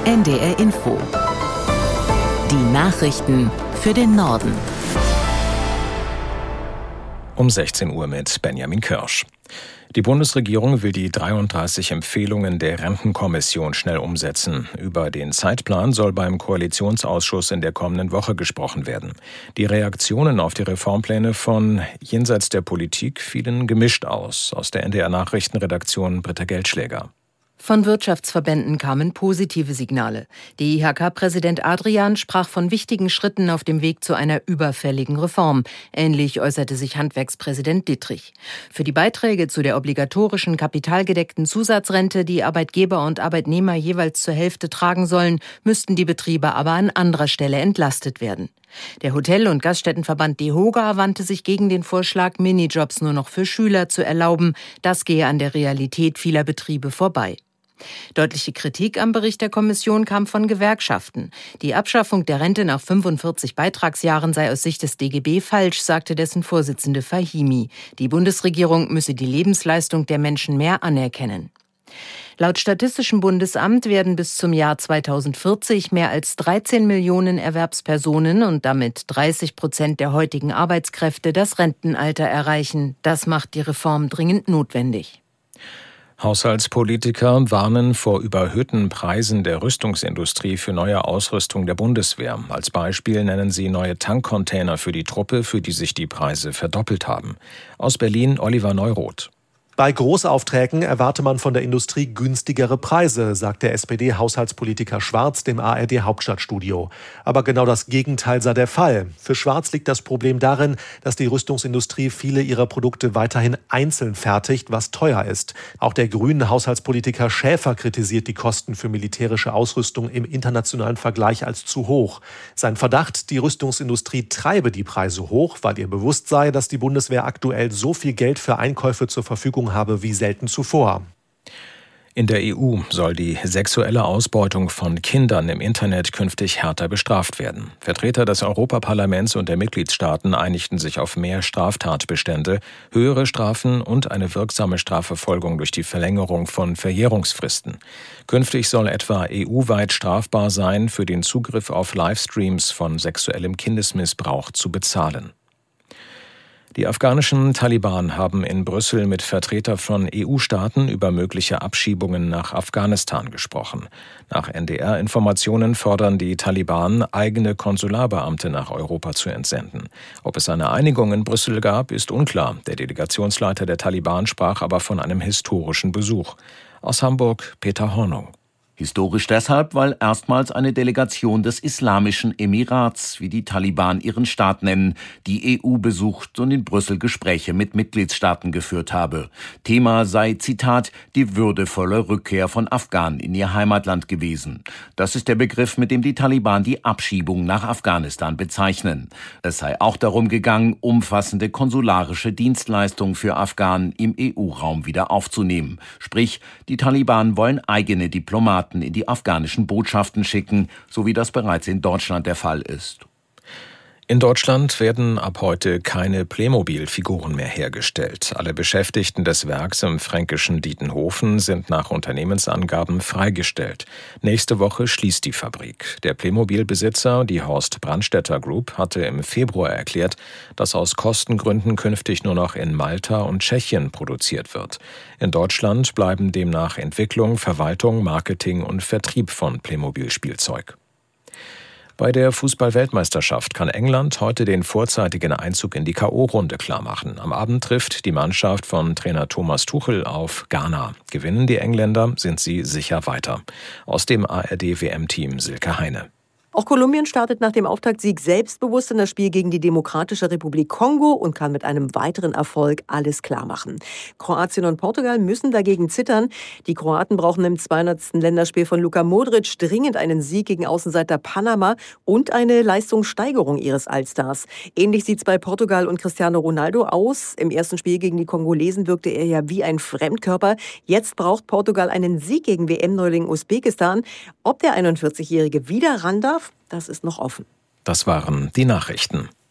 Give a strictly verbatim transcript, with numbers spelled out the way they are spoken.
N D R Info. Die Nachrichten für den Norden. Um sechzehn Uhr mit Benjamin Kirsch. Die Bundesregierung will die dreiunddreißig Empfehlungen der Rentenkommission schnell umsetzen. Über den Zeitplan soll beim Koalitionsausschuss in der kommenden Woche gesprochen werden. Die Reaktionen auf die Reformpläne von Jenseits der Politik fielen gemischt aus. Aus der N D R-Nachrichtenredaktion Britta Geldschläger. Von Wirtschaftsverbänden kamen positive Signale. Der I H K-Präsident Adrian sprach von wichtigen Schritten auf dem Weg zu einer überfälligen Reform. Ähnlich äußerte sich Handwerkspräsident Dittrich. Für die Beiträge zu der obligatorischen kapitalgedeckten Zusatzrente, die Arbeitgeber und Arbeitnehmer jeweils zur Hälfte tragen sollen, müssten die Betriebe aber an anderer Stelle entlastet werden. Der Hotel- und Gaststättenverband DEHOGA wandte sich gegen den Vorschlag, Minijobs nur noch für Schüler zu erlauben. Das gehe an der Realität vieler Betriebe vorbei. Deutliche Kritik am Bericht der Kommission kam von Gewerkschaften. Die Abschaffung der Rente nach fünfundvierzig Beitragsjahren sei aus Sicht des D G B falsch, sagte dessen Vorsitzende Fahimi. Die Bundesregierung müsse die Lebensleistung der Menschen mehr anerkennen. Laut Statistischem Bundesamt werden bis zum Jahr zweitausendvierzig mehr als dreizehn Millionen Erwerbspersonen und damit dreißig Prozent der heutigen Arbeitskräfte das Rentenalter erreichen. Das macht die Reform dringend notwendig. Haushaltspolitiker warnen vor überhöhten Preisen der Rüstungsindustrie für neue Ausrüstung der Bundeswehr. Als Beispiel nennen sie neue Tankcontainer für die Truppe, für die sich die Preise verdoppelt haben. Aus Berlin Oliver Neuroth. Bei Großaufträgen erwarte man von der Industrie günstigere Preise, sagt der S P D-Haushaltspolitiker Schwarz dem A R D-Hauptstadtstudio. Aber genau das Gegenteil sei der Fall. Für Schwarz liegt das Problem darin, dass die Rüstungsindustrie viele ihrer Produkte weiterhin einzeln fertigt, was teuer ist. Auch der grünen Haushaltspolitiker Schäfer kritisiert die Kosten für militärische Ausrüstung im internationalen Vergleich als zu hoch. Sein Verdacht, die Rüstungsindustrie treibe die Preise hoch, weil ihr bewusst sei, dass die Bundeswehr aktuell so viel Geld für Einkäufe zur Verfügung habe wie selten zuvor. In der E U soll die sexuelle Ausbeutung von Kindern im Internet künftig härter bestraft werden. Vertreter des Europaparlaments und der Mitgliedstaaten einigten sich auf mehr Straftatbestände, höhere Strafen und eine wirksame Strafverfolgung durch die Verlängerung von Verjährungsfristen. Künftig soll etwa E U-weit strafbar sein, für den Zugriff auf Livestreams von sexuellem Kindesmissbrauch zu bezahlen. Die afghanischen Taliban haben in Brüssel mit Vertretern von E U-Staaten über mögliche Abschiebungen nach Afghanistan gesprochen. Nach N D R-Informationen fordern die Taliban, eigene Konsularbeamte nach Europa zu entsenden. Ob es eine Einigung in Brüssel gab, ist unklar. Der Delegationsleiter der Taliban sprach aber von einem historischen Besuch. Aus Hamburg Peter Hornung. Historisch deshalb, weil erstmals eine Delegation des Islamischen Emirats, wie die Taliban ihren Staat nennen, die E U besucht und in Brüssel Gespräche mit Mitgliedstaaten geführt habe. Thema sei, Zitat, die würdevolle Rückkehr von Afghanen in ihr Heimatland gewesen. Das ist der Begriff, mit dem die Taliban die Abschiebung nach Afghanistan bezeichnen. Es sei auch darum gegangen, umfassende konsularische Dienstleistungen für Afghanen im E U-Raum wieder aufzunehmen. Sprich, die Taliban wollen eigene Diplomaten in die afghanischen Botschaften schicken, so wie das bereits in Deutschland der Fall ist. In Deutschland werden ab heute keine Playmobil-Figuren mehr hergestellt. Alle Beschäftigten des Werks im fränkischen Dietenhofen sind nach Unternehmensangaben freigestellt. Nächste Woche schließt die Fabrik. Der Playmobil-Besitzer, die Horst Brandstätter Group, hatte im Februar erklärt, dass aus Kostengründen künftig nur noch in Malta und Tschechien produziert wird. In Deutschland bleiben demnach Entwicklung, Verwaltung, Marketing und Vertrieb von Playmobil-Spielzeug. Bei der Fußball-Weltmeisterschaft kann England heute den vorzeitigen Einzug in die K O-Runde klarmachen. Am Abend trifft die Mannschaft von Trainer Thomas Tuchel auf Ghana. Gewinnen die Engländer, sind sie sicher weiter. Aus dem A R D-W M-Team Silke Heine. Auch Kolumbien startet nach dem Auftaktsieg selbstbewusst in das Spiel gegen die Demokratische Republik Kongo und kann mit einem weiteren Erfolg alles klarmachen. Kroatien und Portugal müssen dagegen zittern. Die Kroaten brauchen im zweihundertsten Länderspiel von Luka Modric dringend einen Sieg gegen Außenseiter Panama und eine Leistungssteigerung ihres Allstars. Ähnlich sieht es bei Portugal und Cristiano Ronaldo aus. Im ersten Spiel gegen die Kongolesen wirkte er ja wie ein Fremdkörper. Jetzt braucht Portugal einen Sieg gegen W M-Neuling Usbekistan. Ob der einundvierzigjährige wieder ran darf, das ist noch offen. Das waren die Nachrichten.